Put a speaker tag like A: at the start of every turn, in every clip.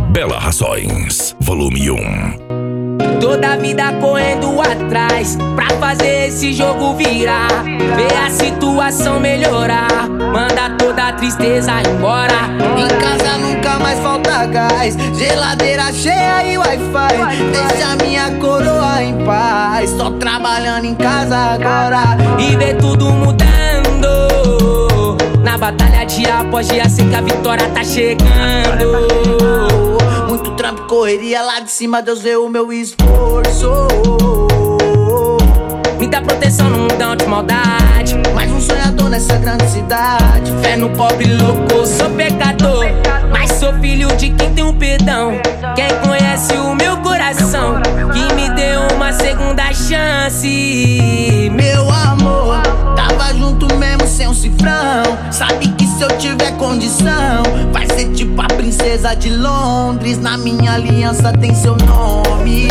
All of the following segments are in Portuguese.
A: Bela Razões, volume 1.
B: Toda vida correndo atrás pra fazer esse jogo virar, ver a situação melhorar, manda toda a tristeza embora.
C: Em casa nunca mais falta gás, geladeira cheia e Wi-Fi. Deixa minha coroa em paz, tô trabalhando em casa agora.
B: E ver tudo mudando, na batalha dia após dia, sei que a vitória tá chegando.
C: Muito trampo, correria lá de cima, Deus vê o meu esforço.
B: Me dá proteção no mundão de maldade,
C: Mais um sonhador nessa grande cidade.
B: fé no pobre louco, sou pecador, mas sou filho de quem tem um perdão. Quem conhece o meu coração, que me deu uma segunda chance.
C: Meu amor, tava junto mesmo sem um cifrão. Sabe que se eu tiver condição, vai ser tipo a princesa de Londres. Na minha aliança tem seu nome.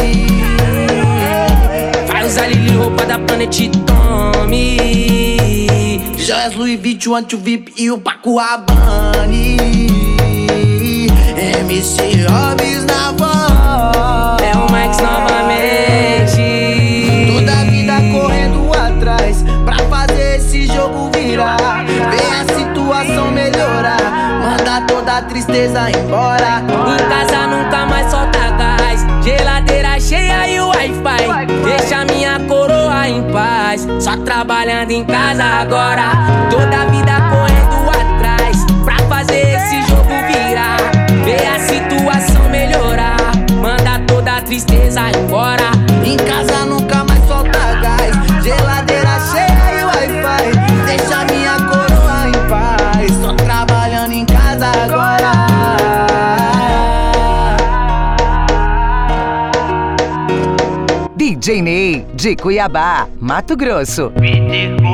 B: Vai usar Lili, roupa da Planet Tommy,
C: Joias Louis Vuitton, Anti-VIP e o Paco Rabanne. MC Hobbs na voz,
B: é o Max novamente.
C: toda a vida correndo atrás pra fazer esse jogo virar, ver a situação melhorar, manda toda a tristeza embora.
B: Em casa nunca mais falta gás, geladeira cheia e Wi-Fi. Deixa minha coroa em paz, só trabalhando em casa agora. Toda a vida correndo atrás pra fazer esse jogo virar, ver a situação melhorar, manda toda a tristeza embora.
C: Em casa nunca mais falta gás, geladeira cheia e Wi-Fi. Deixa minha coroa em paz, tô trabalhando em casa agora.
D: DJ Ney, de Cuiabá, Mato Grosso.
E: Me